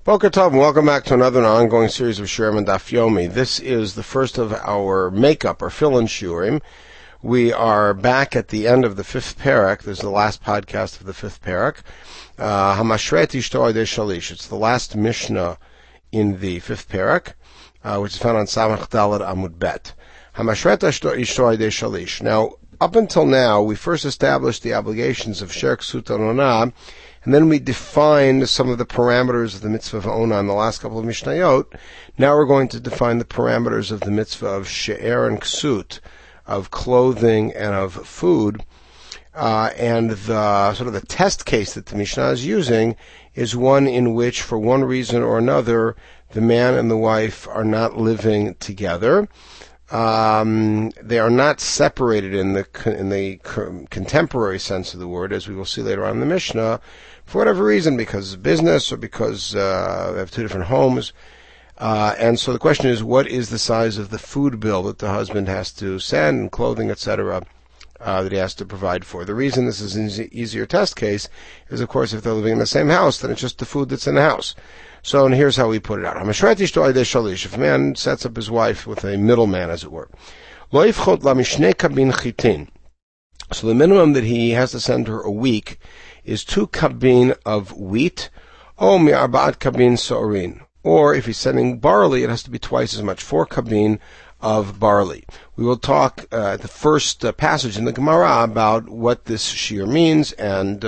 Boker Tov, and welcome back to another ongoing series of Shurim and Daf Yomi. This is the first of our makeup or fill-in Shurim. We are back at the end of the fifth parak. This is the last podcast of the fifth parak. Hamashret Ishto Idei Shalish. It's the last Mishnah in the fifth parak, which is found on Samach Daled Amud Bet. Hamashret Ishto Idei Shalish. Now, up until now, we first established the obligations of Sher Ksut Onah, and then we defined some of the parameters of the mitzvah of Onah in the last couple of Mishnayot. Now we're going to define the parameters of the mitzvah of She'er and Ksut, of clothing and of food. And the sort of the test case that the Mishnah is using is one in which, for one reason or another, the man and the wife are not living together. They are not separated in the contemporary sense of the word, as we will see later on in the Mishnah, for whatever reason, because of business or because they have two different homes. And so the question is, what is the size of the food bill that the husband has to send, and clothing, etc., that he has to provide for? The reason this is an easier test case is, of course, if they're living in the same house, then it's just the food that's in the house. So, and here's how we put it out. If a man sets up his wife with a middleman, as it were, so the minimum that he has to send her a week is 2 kabin of wheat, or mi'arba'at kabin so'orin. Or if he's sending barley, it has to be twice as much, 4 kabin of barley. We will talk at the first passage in the Gemara about what this shear means and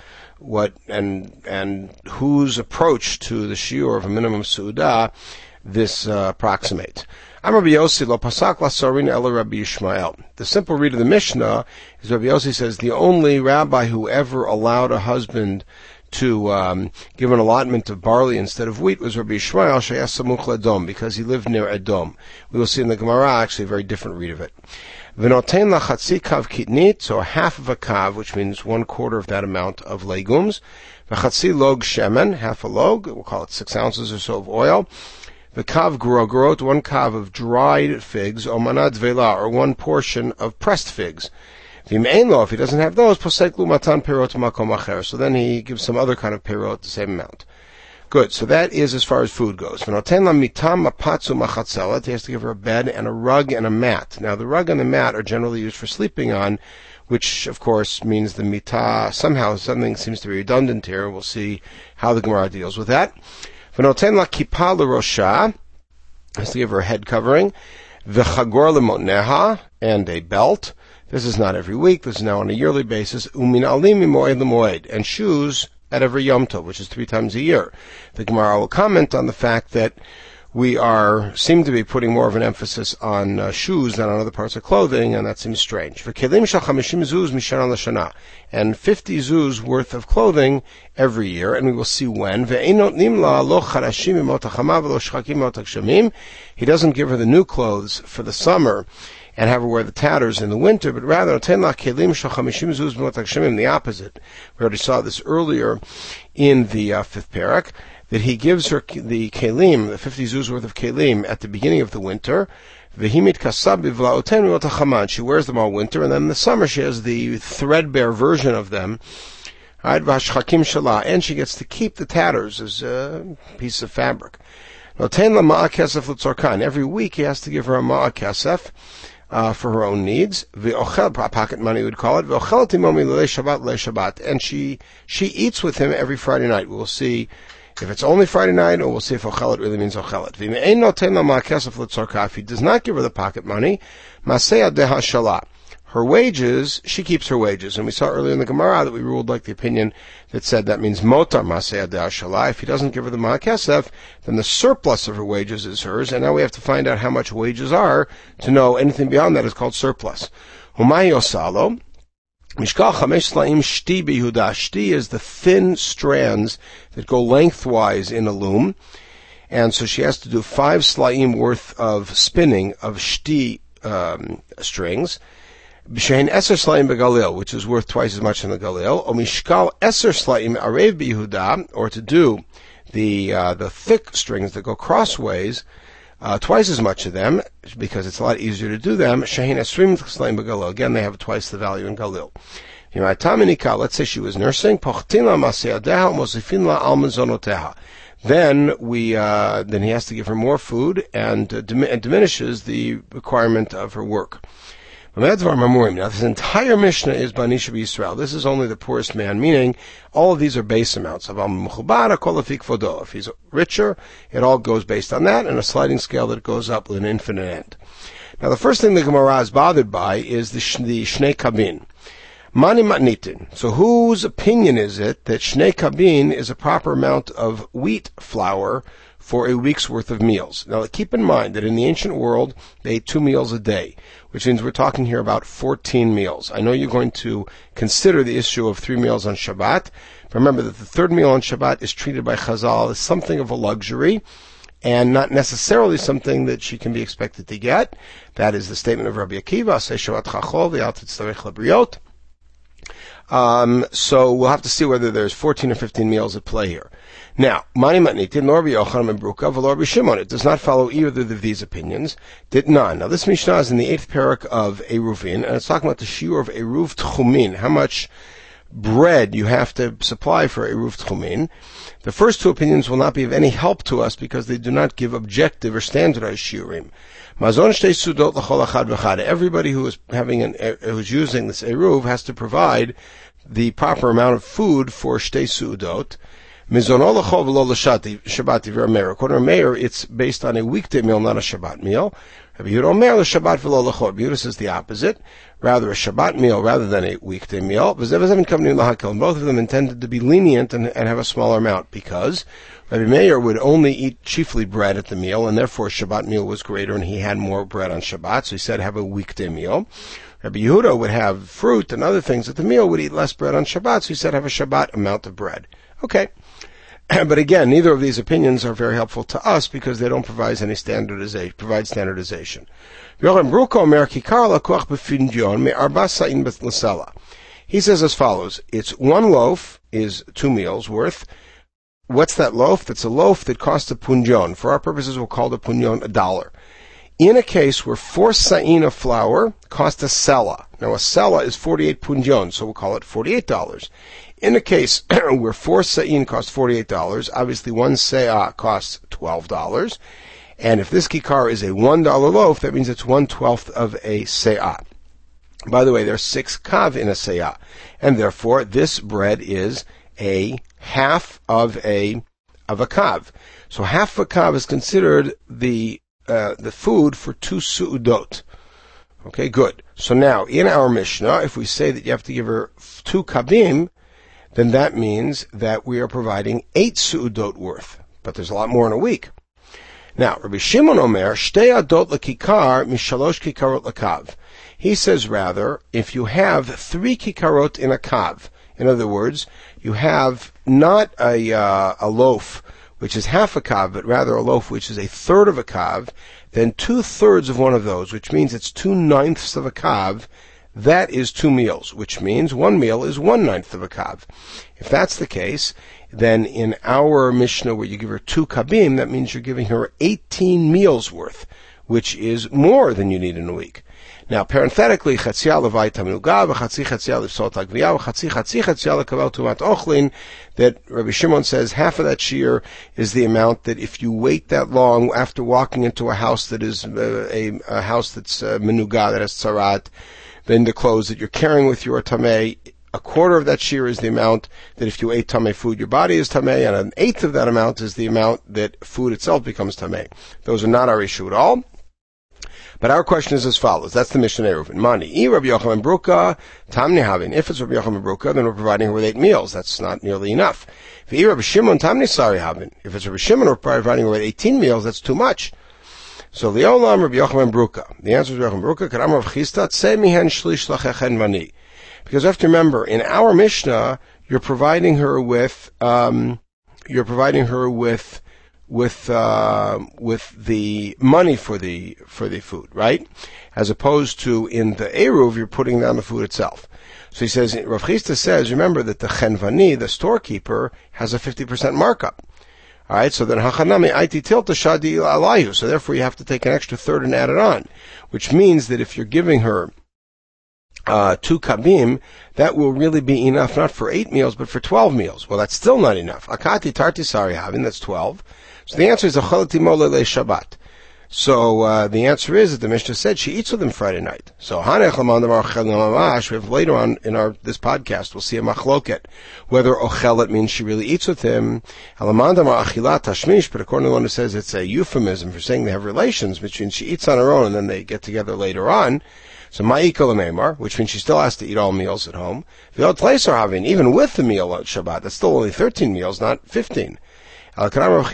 whose approach to the shiur of a minimum su'udah this approximates. Rabbi Yossi lo pasak lasarin ela Rabbi Yishmael. The simple read of the Mishnah is Rabbi Yossi says the only rabbi who ever allowed a husband to give an allotment of barley instead of wheat was Rabbi Yishmael sheyas samuch l'Edom, because he lived near Edom. We will see in the Gemara actually a very different read of it. V'noten lachatzi kav kitnit, so half of a kav, which means 1/4 of that amount of legumes. V'chatzi log shemen, half a log, we'll call it 6 ounces or so of oil. V'kav grogrot, 1 kav of dried figs, or manad vela, or 1 portion of pressed figs. V'im'ein lo, if he doesn't have those, posek lu matan perot makom acher, so then he gives some other kind of perot, the same amount. Good, so that is as far as food goes. He has to give her a bed and a rug and a mat. Now, the rug and the mat are generally used for sleeping on, which, of course, means the mitah, somehow something seems to be redundant here. We'll see how the Gemara deals with that. Has to give her a head covering. And a belt. This is not every week. This is now on a yearly basis. And shoes at every Yom Tov, which is 3 times a year. The Gemara will comment on the fact that we seem to be putting more of an emphasis on shoes than on other parts of clothing, and that seems strange. And 50 zuz worth of clothing every year, and we will see when. He doesn't give her the new clothes for the summer and have her wear the tatters in the winter, but rather the opposite. We already saw this earlier in the fifth parak, that he gives her the kelim, the 50 zuz worth of kelim, at the beginning of the winter. She wears them all winter, and then in the summer she has the threadbare version of them. And she gets to keep the tatters as a piece of fabric. Every week he has to give her a ma'akesef, for her own needs, pocket money we would call it, and she eats with him every Friday night. We will see if it's only Friday night, or we'll see if ochelet really means ochelet. If he does not give her the pocket money, her wages, she keeps her wages. And we saw earlier in the Gemara that we ruled like the opinion that said that means motar maseh de'ashala. If he doesn't give her the ma'akesef, then the surplus of her wages is hers. And now we have to find out how much wages are to know anything beyond that is called surplus. Humay yosalo. Mishkal chamesh slaim shti beYehuda. Shti is the thin strands that go lengthwise in a loom. And so she has to do 5 slaim worth of spinning of shti strings. B'shein eser slaim begalil, which is worth twice as much in the galil. O mishkal eser slaim arev beYehuda, or to do the thick strings that go crossways, twice as much of them, because it's a lot easier to do them. Shein esrim slaim begalil. Again, they have twice the value in galil. Let's say she was nursing. then he has to give her more food and diminishes the requirement of her work. Now, this entire Mishnah is Banisha B'Yisrael. This is only the poorest man, meaning all of these are base amounts. If he's richer, it all goes based on that, and a sliding scale that goes up with an infinite end. Now, the first thing the Gemara is bothered by is the Shnei Kabin. Mani Matnitin. So whose opinion is it that Shnei Kabin is a proper amount of wheat flour for a week's worth of meals? Now, keep in mind that in the ancient world, they ate 2 meals a day, which means we're talking here about 14 meals. I know you're going to consider the issue of 3 meals on Shabbat. Remember that the third meal on Shabbat is treated by Chazal as something of a luxury and not necessarily something that she can be expected to get. That is the statement of Rabbi Akiva, Aseh Shabbat Chachol v'al titzarech labriot. So we'll have to see whether there's 14 or 15 meals at play here. Now, Mani Matnitin, nor Rabbi Yochanan ben Bruka, v'lo Rabbi Shimon. It does not follow either of these opinions. Did none. Now, this Mishnah is in the 8th parak of Eruvin, and it's talking about the shiur of Eruv Tchumin, how much bread you have to supply for Eruv Tchumin. The first two opinions will not be of any help to us because they do not give objective or standardized shiurim. Mazon shtei sudot l'chol achad v'chad. Everybody who is who's using this Eruv has to provide the proper amount of food for shtei sudot. Mizono l'chol v'lo l'shabbat divrei Meir. According to Meir, it's based on a weekday meal, not a Shabbat meal. Rabbi Yehuda Omer l'shabbat v'lo l'chol. Rabbi Yehuda says the opposite, rather a Shabbat meal rather than a weekday meal. And both of them intended to be lenient and have a smaller amount because Rabbi Meir would only eat chiefly bread at the meal, and therefore Shabbat meal was greater, and he had more bread on Shabbat, so he said have a weekday meal. Rabbi Yehuda would have fruit and other things at the meal, would eat less bread on Shabbat, so he said have a Shabbat amount of bread. Okay. But again, neither of these opinions are very helpful to us because they don't provide any standardization. He says as follows, it's 1 loaf is 2 meals worth. What's that loaf? That's a loaf that costs a punjon. For our purposes, we'll call the punjon $1. In a case where 4 sa'in of flour cost a sela. Now a sela is 48 punjon, so we'll call it $48. In a case where 4 sa'in costs $48, obviously 1 se'ah costs $12. And if this kikar is a $1 loaf, that means it's 1/12 of a se'ah. By the way, there's 6 kav in a se'ah. And therefore, this bread is a half of a kav. So half of a kav is considered the food for 2 su'udot. Okay, good. So now, in our Mishnah, if we say that you have to give her 2 kabim, then that means that we are providing 8 su'udot worth. But there's a lot more in a week. Now, Rabbi Shimon Omer, shtei adot lekikar mishalosh kikarot lekav. He says rather, if you have 3 kikarot in a kav, in other words, you have not a loaf which is half a kav, but rather a loaf which is a third of a kav, then 2/3 of one of those, which means it's 2/9 of a kav, that is 2 meals, which means 1 meal is 1/9 of a kav. If that's the case, then in our Mishnah where you give her 2 kabim, that means you're giving her 18 meals worth, which is more than you need in a week. Now, parenthetically, chatzia levai tamnuga, v'chatzi chatzia lifsot agviya, v'chatzi chatzia lekavel tumat ochlin, that Rabbi Shimon says half of that shear is the amount that if you wait that long after walking into a house that is a house that's menuga, that has tzarat, then the clothes that you're carrying with you are tamei. A quarter of that shear is the amount that if you ate tamei food, your body is tamei, and 1/8 of that amount is the amount that food itself becomes tamei. Those are not our issue at all. But our question is as follows. That's the Mishnah Eruvin. Mani, Rabbi Yochanan Bruka, Tamni Havin. If it's Rabbi Yochanan Bruka, then we're providing her with 8 meals. That's not nearly enough. If Rabbi Shimon, Tamni Sari Havin. If it's Rabbi Shimon, we're providing her with 18 meals. That's too much. So Leolam Rabbi Yochanan Bruka. The answer is Rabbi Yochanan Bruka. Karam Rav Chisda Tzei mihen shlish lachechen vani. Because you have to remember, in our Mishnah, you're providing her with the money for the food, right? As opposed to in the Eruv, you're putting down the food itself. So he says, Rav Chisda says, remember that the Chenvani, the storekeeper, has a 50% markup. Alright, so then Hachanami Aiti Tilta Shadi Alayhu, so therefore you have to take an extra third and add it on. Which means that if you're giving her 2 kabim, that will really be enough not for 8 meals, but for 12 meals. Well, that's still not enough. Akati tarti sari havin, that's 12. So the answer is achalati mole le Shabbat. So the answer is that the Mishnah said she eats with him Friday night. So we have later on in this podcast, we'll see a machloket, whether ochelet means she really eats with him. But according to the one who says it's a euphemism for saying they have relations, which means she eats on her own and then they get together later on. So ma'ikol meimar, which means she still has to eat all meals at home. Even with the meal on Shabbat, that's still only 13 meals, not 15. Rav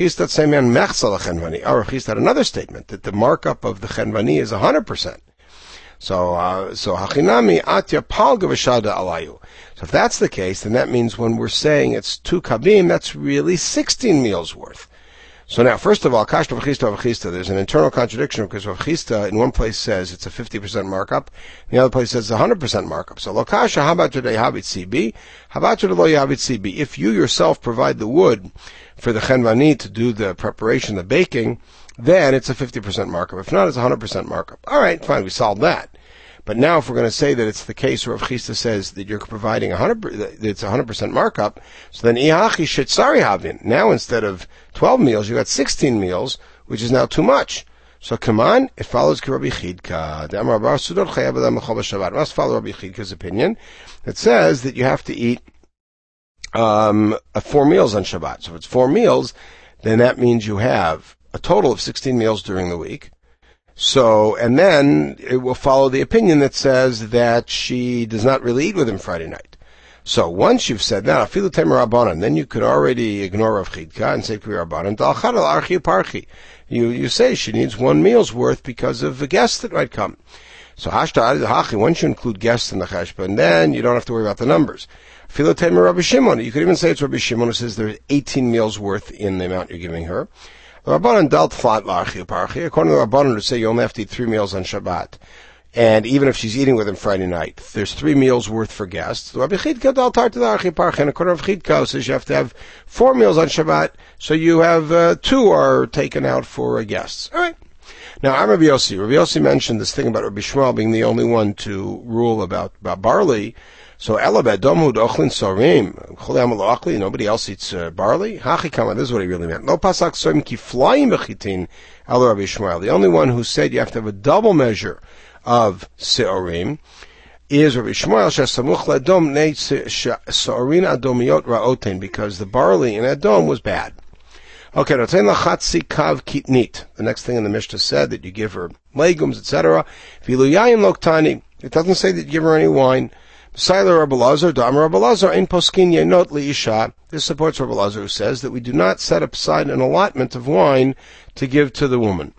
Chisda had another statement that the markup of the chenvani is 100%. So hachinami atya palga v'shada alayu. So if that's the case, then that means when we're saying it's 2 kabim, that's really 16 meals worth. So now, first of all, Kash Rav Chisda, there's an internal contradiction because Rav Chisda in one place says it's a 50% markup, in the other place says it's a 100% markup. So lo kasha habat today habit CB, habat today lo yabit CB. If you yourself provide the wood for the chenvani to do the preparation, the baking, then it's a 50% markup. If not, it's a 100% markup. All right, fine, we solved that. But now, if we're going to say that it's the case where Rav Chisda says that you're providing that it's a 100% markup, so then ihachi shetzari havin. Now, instead of 12 meals, you got 16 meals, which is now too much. So come on, it follows Rabbi Chidka. Must follow Rabbi Chidka's opinion. It says that you have to eat 4 meals on Shabbat. So if it's 4 meals, then that means you have a total of 16 meals during the week. So, and then it will follow the opinion that says that she does not really eat with him Friday night. So once you've said that, afilu temer rabbanan, then you could already ignore Rav Chidka and say kvi rabbanan dalchad al archi parchi. You say she needs 1 meal's worth because of the guests that might come. So hashta hachi, once you include guests in the cheshbon, then you don't have to worry about the numbers. Afilu temer Rabbi Shimon, you could even say it's Rabbi Shimon who says there's 18 meals worth in the amount you're giving her. The Rabbanan dealt flat l'archi parchi. According to the Rabbanan, who say you only have to eat 3 meals on Shabbat. And even if she's eating with him Friday night, there's 3 meals worth for guests. The Rabbi Chidka dealt tar to the archi parchi. And according to Rabbi Chidka, says you have to have 4 meals on Shabbat, so you have 2 are taken out for guests. All right. Now, I'm Rabbi Yossi. Rabbi Yossi mentioned this thing about Rabbi Shmuel being the only one to rule about barley. So, Elabed domhud ochlin sorim, nobody else eats barley. Hachikama, this is what he really meant. Lo pasak sorim ki flying bechitin, el Rabbi Shmuel. The only one who said you have to have a double measure of seorim is Rabbi Shmuel, shesamuch ladom ne seorin adomiyot raoten, because the barley in Adom was bad. Okay, noten lachatzi kav kitnit. The next thing in the Mishnah said that you give her legumes, etc. Vilu yayin loktani. It doesn't say that you give her any wine. Sailer Rabbi Lazar, Dam Rabbi Lazar, in poskin yenot liisha. This supports Rabbi Lazar, who says that we do not set aside an allotment of wine to give to the woman.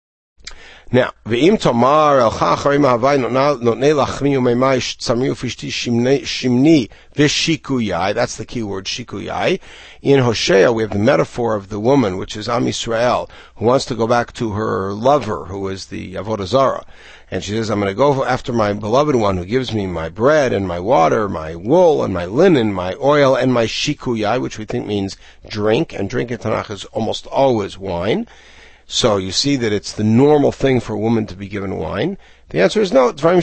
Now, ve'im tomar el chacharim havai notnei lachmi umeimai tzamri ufishti shimni v'shikuyai. That's the key word, shikuyai. In Hosea, we have the metaphor of the woman, which is Am Yisrael, who wants to go back to her lover, who is the Avodah Zarah. And she says, I'm going to go after my beloved one who gives me my bread and my water, my wool and my linen, my oil and my shikuyai, which we think means drink. And drink in Tanakh is almost always wine. So you see that it's the normal thing for a woman to be given wine. The answer is no. We learn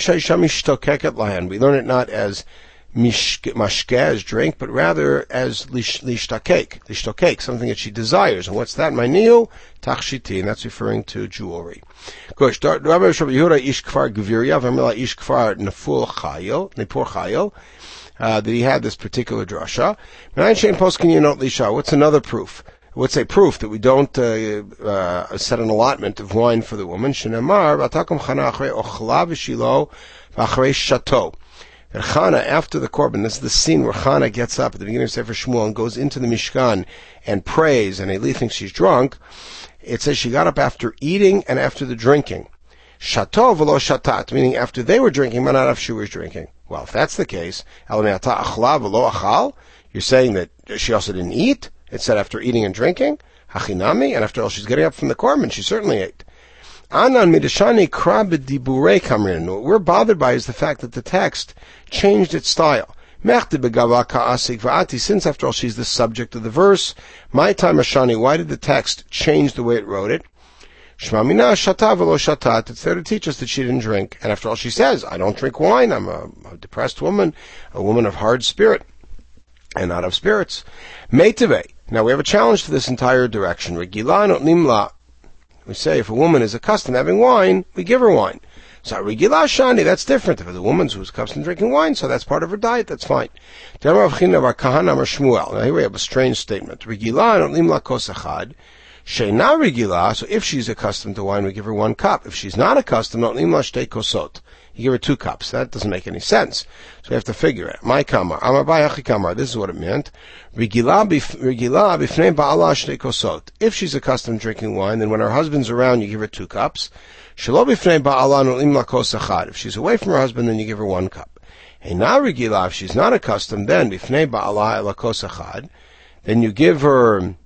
it not as mashke, as drink, but rather as lishtokek, something that she desires. And what's that? My niu tachshiti, and that's referring to jewelry. That he had this particular drasha. What's another proof? What's a proof that we don't set an allotment of wine for the woman? Shenemar v'atakom chana achrei ochla v'shilo v'achrei shato. That Chana, after the korban, this is the scene where Chana gets up at the beginning of Sefer Shmuel and goes into the Mishkan and prays, and Eli thinks she's drunk. It says she got up after eating and after the drinking. Shato v'lo shatat, meaning after they were drinking, but not after she was drinking. Well, if that's the case, el me'ata achla v'lo achal, you're saying that she also didn't eat? It said after eating and drinking, hachinami, and after all, she's getting up from the korban, she certainly ate. Anan midashani krabed diburei kamrin. What we're bothered by is the fact that the text changed its style. Since after all, she's the subject of the verse. My time ashani, why did the text change the way it wrote it? Shma mina shata v'lo shatat. It's there to teach us that she didn't drink. And after all, she says, I don't drink wine. I'm a depressed woman, a woman of hard spirit, and not of spirits. Meitave. Now we have a challenge to this entire direction. Regila notnim la. We say if a woman is accustomed to having wine, we give her wine. So Regila Shani, that's different. If it's a woman who's accustomed to drinking wine, so that's part of her diet, that's fine. Now here we have a strange statement. Regila notnim la kos echad. Sheina Regila, so if she's accustomed to wine, we give her 1 cup. If she's not accustomed, notnim la shtei kosot. You give her 2 cups. That doesn't make any sense. So we have to figure it. My kamar, amar bayachi kamar. This is what it meant. Regila bifnei ba'ala shtei kosot. If she's accustomed to drinking wine, then when her husband's around, you give her 2 cups. Shelo bifnei ba'ala notnim la kos echad. If she's away from her husband, then you give her 1 cup. Eina Regila, if she's not accustomed, then bifnei ba'ala la kos echad. Then you give her,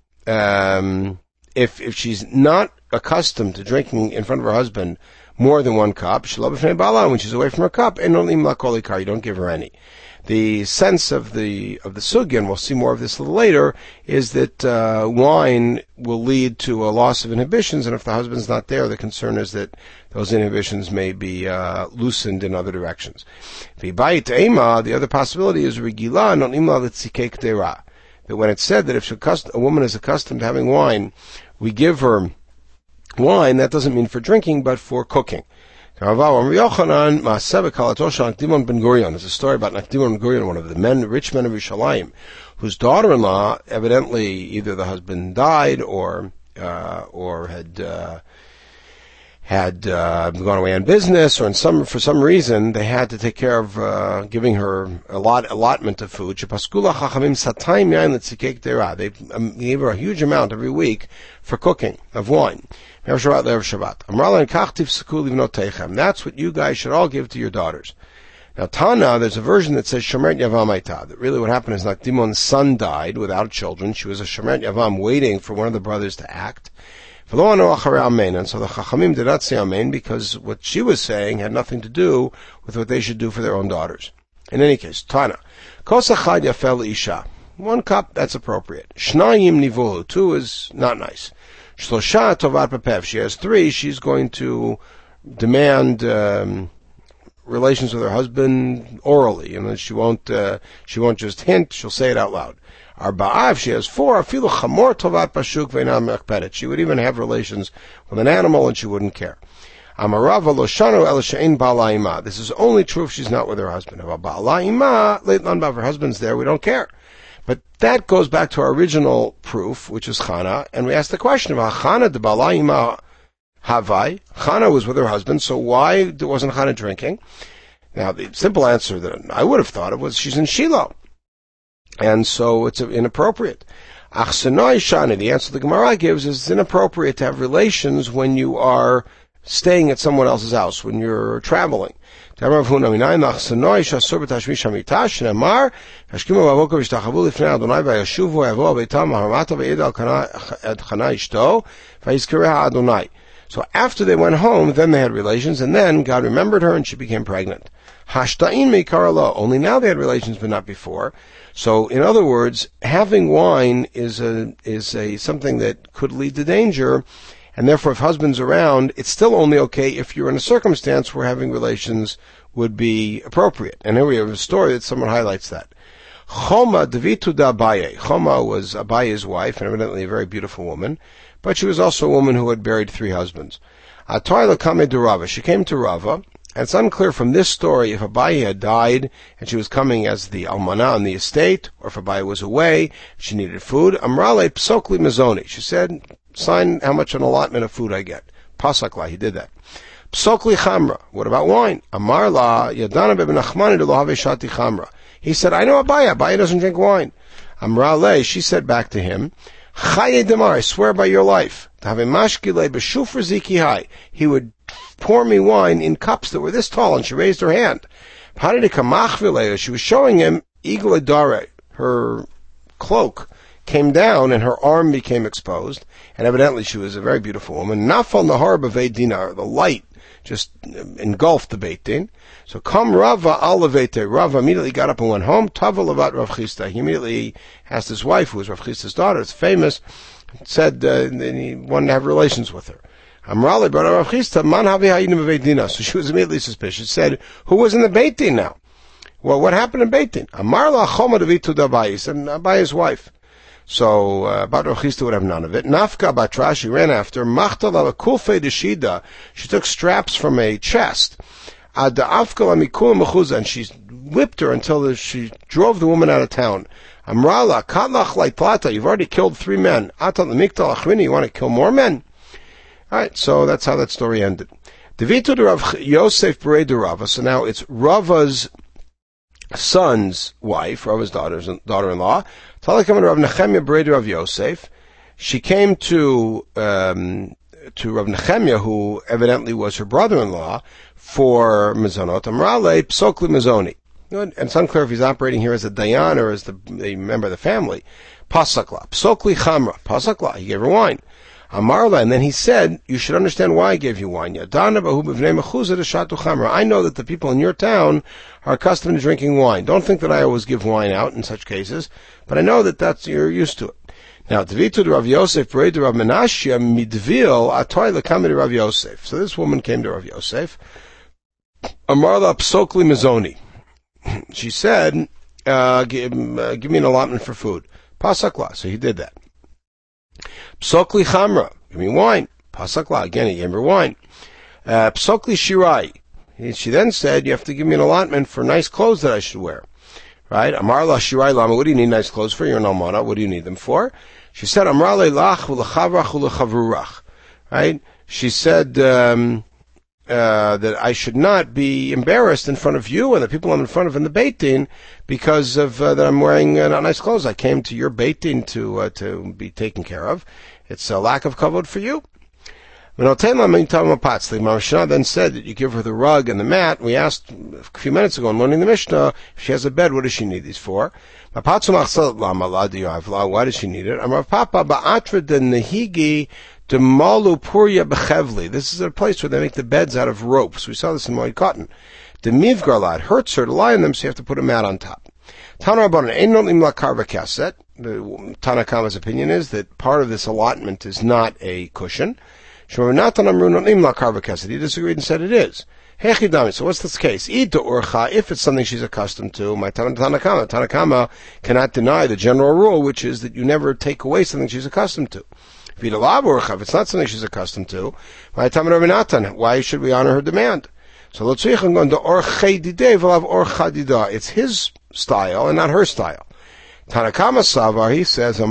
if she's not accustomed to drinking in front of her husband more than 1 cup, when she's away from her cup, and you don't give her any. The sense of the sugya, and we'll see more of this a little later, is that wine will lead to a loss of inhibitions, and if the husband's not there, the concern is that those inhibitions may be loosened in other directions. The other possibility is regila, that when it's said that if a woman is accustomed to having wine, we give her wine, that doesn't mean for drinking, but for cooking. There's a story about Nakdimon ben Gurion, one of the rich men of Yerushalayim, whose daughter-in-law, evidently either the husband died or had gone away on business, or for some reason they had to take care of giving her allotment of food. They gave her a huge amount every week for cooking of wine. That's what you guys should all give to your daughters. Now, Tana, there's a version that says Shomeret Yavam Aita, that really what happened is Nakdimon's son died without children. She was a Shomeret Yavam waiting for one of the brothers to act. And so the Chachamim did not say Amen because what she was saying had nothing to do with what they should do for their own daughters. In any case, Tana, Kos Echad Yafel Isha. 1 cup, that's appropriate. Shnayim Nivulu, 2 is not nice. Shlosha Tovat Papev, she has 3, she's going to demand relations with her husband orally, and she won't just hint, she'll say it out loud. Arba'a, if she has 4, afilu chamor tovat pashuk ve'inam mechpedet. She would even have relations with an animal and she wouldn't care. Amarava lo shanu el she'ein ba'ala ima. This is only true if she's not with her husband. If ba'ala ima, leitlan ba, if her husband's there, we don't care. But that goes back to our original proof, which is Chana, and we asked the question of Chana de ba'ala ima havai. Chana was with her husband, so why wasn't Chana drinking? Now, the simple answer that I would have thought of was she's in Shiloh. And so it's inappropriate. Achsenoi Shani, the answer the Gemara gives is it's inappropriate to have relations when you are staying at someone else's house, when you're traveling. So after they went home, then they had relations, and then God remembered her and she became pregnant. Hashta'in meikara lo. Only now they had relations, but not before. So, in other words, having wine is something that could lead to danger, and therefore, if husband's around, it's still only okay if you're in a circumstance where having relations would be appropriate. And here we have a story that someone highlights that. Choma devitu da Abaye. Choma was Abaye's wife, and evidently a very beautiful woman, but she was also a woman who had buried 3 husbands. Atoy lekame de Rava. She came to Rava. And it's unclear from this story if Abaye had died and she was coming as the almana on the estate, or if Abaye was away, if she needed food. Amrale psokli mezoni. She said, sign how much an allotment of food I get. Pasakla, he did that. Psokli chamra. What about wine? Amarla yadana bebenachmani de lohave shati chamra. He said, I know Abaye. Abaye doesn't drink wine. Amrale, she said back to him, Chaye demar, I swear by your life. He would pour me wine in cups that were this tall, and she raised her hand. She was showing him, her cloak came down and her arm became exposed, and evidently she was a very beautiful woman. Nafal nahar b'veit dinar, the light just engulfed the Beit Din. So come Rava al levete. Rava immediately got up and went home. Tava levat Rav Chisda. He immediately asked his wife, who was Rav Chisda's daughter, it's famous, said that he wanted to have relations with her. Amrale brought Rav Chisda, man havi ha'idim b'Beit Din. So she was immediately suspicious. Said, who was in the Beit Din now? Well, what happened in Beit Din? Amar la choma devitu d'Abayis, and Abayi's wife. So, Bat Rav Chisda would have none of it. Nafka batra, she ran after. Machta la kulfe deshida, she took straps from a chest. Ad afka la mikul mechuza, and she whipped her until she drove the woman out of town. Amrala, katlach laitlata, you've already killed 3 men. Atat lemiktal achrini, you want to kill more men? Alright, so that's how that story ended. Devitu de Rav Yosef Berei de Rava, so now it's Rava's son's wife, Rava's daughter-in-law. Talakam Rav Nechemia Berei de Rav Yosef. She came to Rav Nechemia, who evidently was her brother-in-law, for mezonot. Amrale psokli mezoni. And it's unclear if he's operating here as a dayan or as the member of the family. Pasakla. Psokli chamra. Pasakla. He gave her wine. Amarla, and then he said, you should understand why I gave you wine. I know that the people in your town are accustomed to drinking wine. Don't think that I always give wine out in such cases, but I know that you're used to it. Now, Tvitu de Rav Yosef, Berei de Rav Menashe, Midvil, Atoy lekam de Rav Yosef. So this woman came to Rav Yosef. Amarla psokli mezoni. She said, give me an allotment for food. Pasakla. So he did that. Psokli chamra, give me wine. Pasakla, again, he gave her wine. Psokli shirai. She then said, you have to give me an allotment for nice clothes that I should wear. Right? Amarla shirai lama, what do you need nice clothes for? You're an almana, what do you need them for? She said, Amarle lach u'lechavrach u'lechavrurach. Right? She said, that I should not be embarrassed in front of you and the people I'm in front of in the Beit Din because of that I'm wearing not nice clothes. I came to your Beit Din to be taken care of. It's a lack of kavod for you. Mishnah then said that you give her the rug and the mat. We asked a few minutes ago in learning the Mishnah, if she has a bed, what does she need these for? Why does she need it? Demalu Purya Bechevli. This is a place where they make the beds out of ropes. We saw this in Moed Cotton. The Mivgarlad hurts her to lie on them, so you have to put a mat on top. Tana Rabbanan Ein Notim La Karva Kaset. The Tana Kama's opinion is that part of this allotment is not a cushion. Shemar Natan Amru Notim La Karva Kaset. He disagreed and said it is. Hechidami. So what's this case? Ida Urcha, if it's something she's accustomed to, my Tana Kama cannot deny the general rule, which is that you never take away something she's accustomed to. If it's not something she's accustomed to, why should we honor her demand? So it's his style and not her style. Tanakama Savar, he says,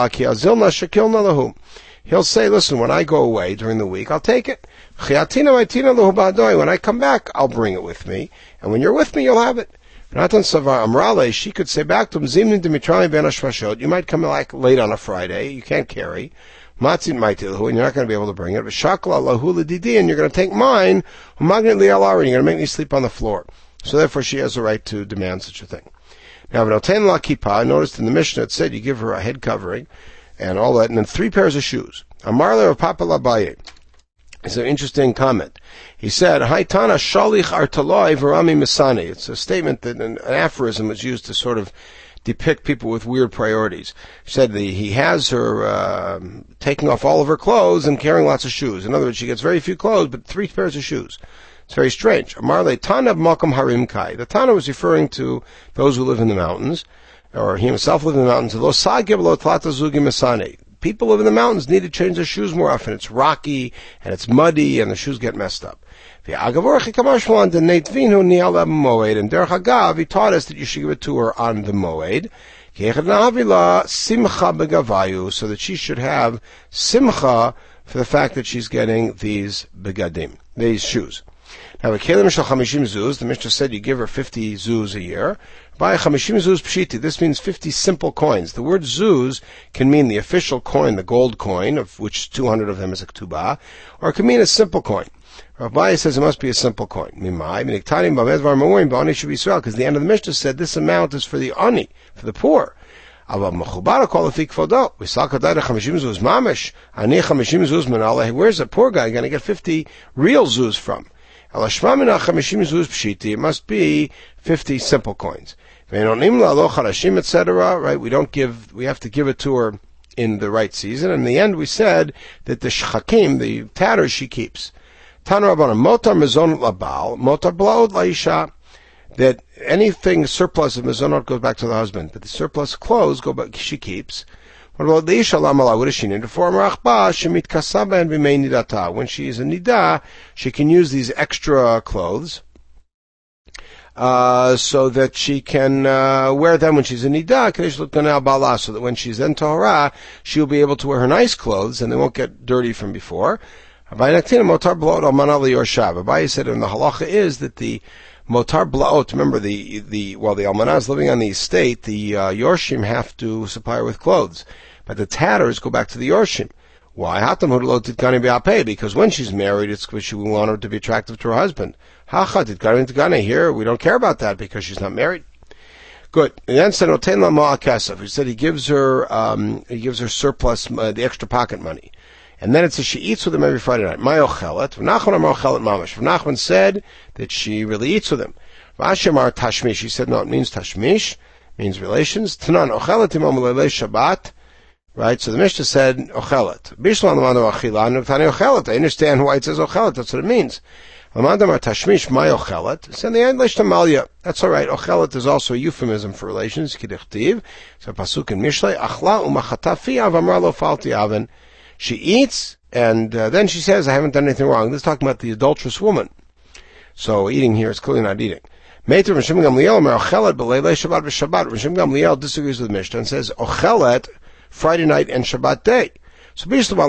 he'll say, listen, when I go away during the week, I'll take it. When I come back, I'll bring it with me. And when you're with me, you'll have it. Natan Savar Amrale, she could say back to him, you might come like late on a Friday, you can't carry. Matzin maitilhu, and you're not going to be able to bring it. But shakla lahula didi, and you're going to take mine. Magnet lialar, and you're going to make me sleep on the floor. So therefore, she has a right to demand such a thing. Now, v'noten la kippah. I noticed in the Mishnah it said you give her a head covering and all that, and then 3 pairs of shoes. Amarle of Papa Labaye. It's an interesting comment. He said, Haitana shalich artaloi v'rami misani. It's a statement that an aphorism was used to sort of depict people with weird priorities. He said he has her taking off all of her clothes and carrying lots of shoes. In other words, she gets very few clothes, but 3 pairs of shoes. It's very strange. Amarle Tana Malkam Harim Kai. The Tana was referring to those who live in the mountains, or he himself lived in the mountains. People live in the mountains need to change their shoes more often. It's rocky, and it's muddy, and the shoes get messed up. And Derech Hagav, he taught us that you should give it to her on the Moed, so that she should have simcha for the fact that she's getting these begadim, these shoes. Now, the Mishnah said you give her 50 zuz a year. By 50 zuz pshiti, this means 50 simple coins. The word zuz can mean the official coin, the gold coin, of which 200 of them is a ketubah, or it can mean a simple coin. Rabbi says it must be a simple coin. Because the end of the Mishnah said this amount is for the ani, for the poor. Where's a poor guy going to get 50 real zuz from? It must be 50 simple coins. Etc. Right? We have to give it to her in the right season. And in the end, we said that the shchakim, the tatters, she keeps. Tana Rabbanan, motar mezonot labal, motar blaot laisha. That anything surplus of mezonot goes back to the husband, but the surplus clothes go back, she keeps. What about the isha lamala? What does she need? For merachba shemit kasaba and b'mei nidata. When she is a nidah, she can use these extra clothes, so that she can wear them when she's in nidah. So that when she's in tahara, she'll be able to wear her nice clothes and they won't get dirty from before. Abaye said, and the halacha is that the motar blaot, remember while the almanah is living on the estate, the yorshim have to supply her with clothes, but the tatters go back to the yorshim. Why? Because when she's married, it's because she will want her to be attractive to her husband. Here, we don't care about that because she's not married. Good. And then said, he said he gives her surplus, the extra pocket money. And then it says she eats with him every Friday night. Nachman said that she really eats with him. Vashemar tashmish. He said, no, it means tashmish, means relations. Tanan ochelet imam leilei Shabbat. Right? So the Mishnah said ochelet. Bishlan lamando achilan v'tani ochelet. I understand why it says ochelet. That's what it means. Lamandamar tashmish my ochelet. It's in the end leishtamalya. That's all right. Ochelet is also a euphemism for relations. Kidichtiv. So pasuk in Mishlei achla umachata fi avamar lo falti aven. She eats, and then she says, I haven't done anything wrong. This is talking about the adulterous woman. So eating here is clearly not eating. Meiter Rishim Gamliel ochelet b'leilei Shabbat v'Shabbat. Rishim Gamliel disagrees with Mishnah and says, ochelet, Friday night and Shabbat day. So according to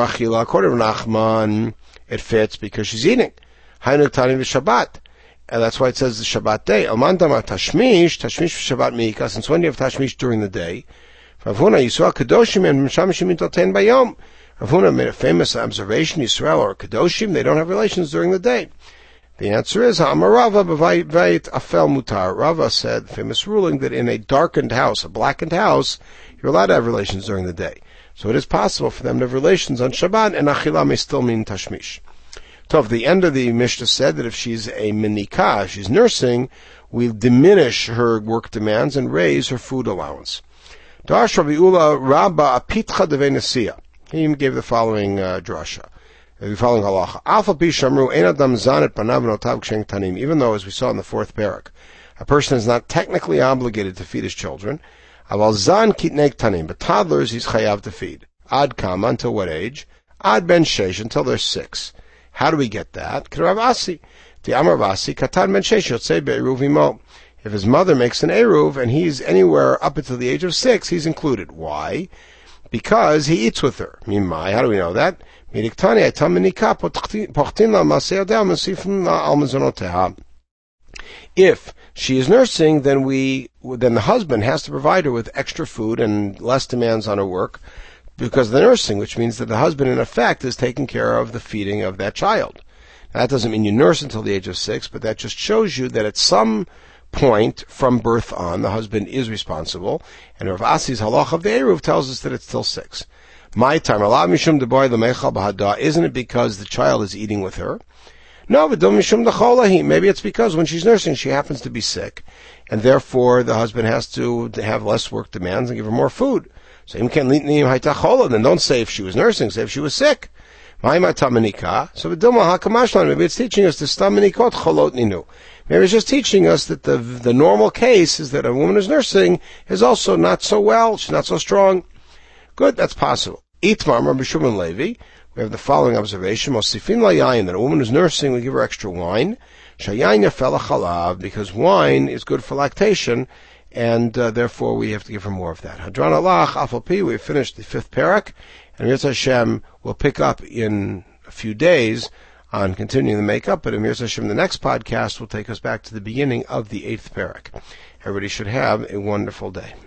Nachman, it fits because she's eating. Hainu Tani v'Shabbat. And that's why it says the Shabbat day. Almandamar tashmish v'Shabbat mika. Since when do you have tashmish during the day? Ravuna Yisrael Kadoshim and Mishamishim Intoten Bayom. Ravuna made a famous observation, Yisrael or Kadoshim, they don't have relations during the day. The answer is, Ha'amarava b'vayit afel mutar. Rava said, famous ruling, that in a darkened house, a blackened house, you're allowed to have relations during the day. So it is possible for them to have relations on Shabbat, and Achila may still mean Tashmish. Tov, the end of the Mishnah said that if she's a menikah, if she's nursing, we diminish her work demands and raise her food allowance. Darsh Rabbi Ula Rabba Apitcha Devei Nesiya. He gave the following drasha, the following halacha. Alpha Pi Shamru Ein Adam Zanet Panav Notav Ksheng Tanim. Even though, as we saw in the fourth parak, a person is not technically obligated to feed his children. Aval Zan Kitnek Tanim, but toddlers he's chayav to feed. Ad Kama, until what age? Ad Ben Shesh, until they're 6. How do we get that? K'Rav Asi. The Amar Vasi Katan Ben Shesh Yotzei Be'eruv Imo. If his mother makes an eruv and he's anywhere up until the age of 6, he's included. Why? Because he eats with her. Mimai, how do we know that? If she is nursing, then the husband has to provide her with extra food and less demands on her work because of the nursing, which means that the husband, in effect, is taking care of the feeding of that child. Now, that doesn't mean you nurse until the age of 6, but that just shows you that at some point from birth on, the husband is responsible, and Rav Asi's halach of the eruv tells us that it's till 6. My time, isn't it because the child is eating with her? No, maybe it's because when she's nursing, she happens to be sick, and therefore the husband has to have less work demands and give her more food. So then don't say if she was nursing, say if she was sick. So maybe it's teaching us to stam menikot cholot ninu. Maybe it's just teaching us that the normal case is that a woman who's nursing is also not so well, she's not so strong. Good, that's possible. Itmar Rabbi Shimon Levi, we have the following observation: Mosifin layayin, that a woman who's nursing, we give her extra wine. Shayayin yafel chalav, because wine is good for lactation, and therefore we have to give her more of that. Hadran alach afal pi. We've finished the 5th parak, and Mirza Hashem will pick up in a few days on continuing the makeup, but Mirza Hashem, the next podcast will take us back to the beginning of the 8th parak. Everybody should have a wonderful day.